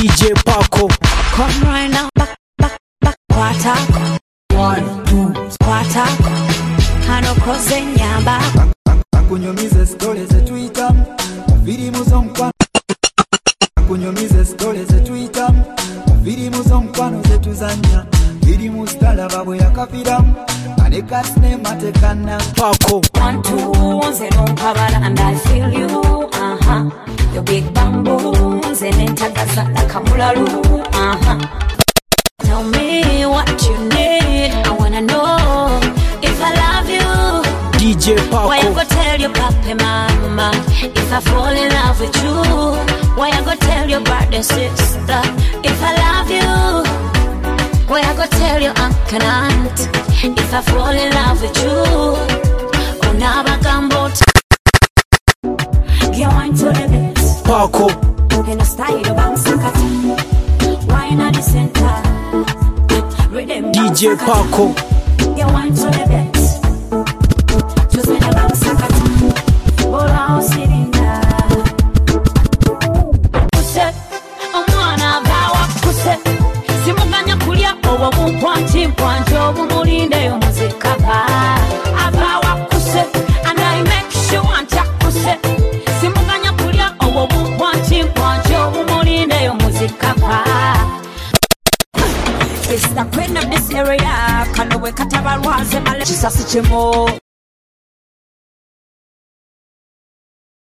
DJ Paco. Come right now, back, quarter. 1, 2, quarter. Hano cross nyamba. Kunyomize stories za Twitter. Vidi muzonkwano. Kunyomize stories za Twitter. Vidi muzonkwano zetu zanya. Vidi mustala babo ya kafira. Aneka sinema tekana. Paco. 1, 2, nze nonkabala and I feel you. Your big bamboo, nze nentagaza nakamulalu. Tell me what you need. I wanna know if I love you. DJ Paco. Why I go tell your papi mama if I fall in love with you? Why I go tell your brother sister if I love you? Why I go tell your uncle and aunt if I fall in love with you? Onaba gambo. Get wine to the bits. Paco. In a style of bounce cut. Wine at the center. Rhythm DJ Paco. Get wine to the bits. Just in a bounce cut. All out sitting there. Push it. I'm wanna go up. Push it. Simuganya kulia owo mukwanti mkwanti owo mulinde yo muzika ba. Abawa push it. And I make sure want to push it. Simuganya kulia owo mukwanti mkwanti owo mulinde yo muzika ba. It's the queen of this area. Kano we katabarwaze male chisasi chemo.